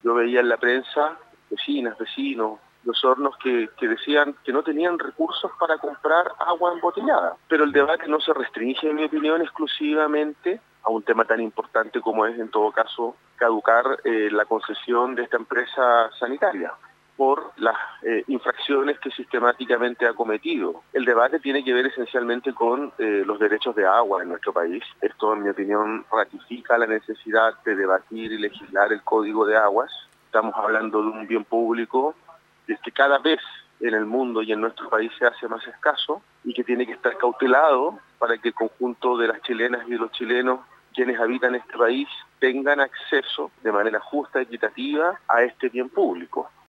Yo veía en la prensa vecinas, vecinos, los hornos que decían que no tenían recursos para comprar agua embotellada. Pero el debate no se restringe, en mi opinión, exclusivamente a un tema tan importante como es, en todo caso, caducar la concesión de esta empresa sanitaria por las infracciones que sistemáticamente ha cometido. El debate tiene que ver esencialmente con los derechos de agua en nuestro país. Esto, en mi opinión, ratifica la necesidad de debatir y legislar el Código de Aguas. Estamos hablando de un bien público que cada vez en el mundo y en nuestro país se hace más escaso y que tiene que estar cautelado para que el conjunto de las chilenas y de los chilenos quienes habitan este país tengan acceso de manera justa y equitativa a este bien público.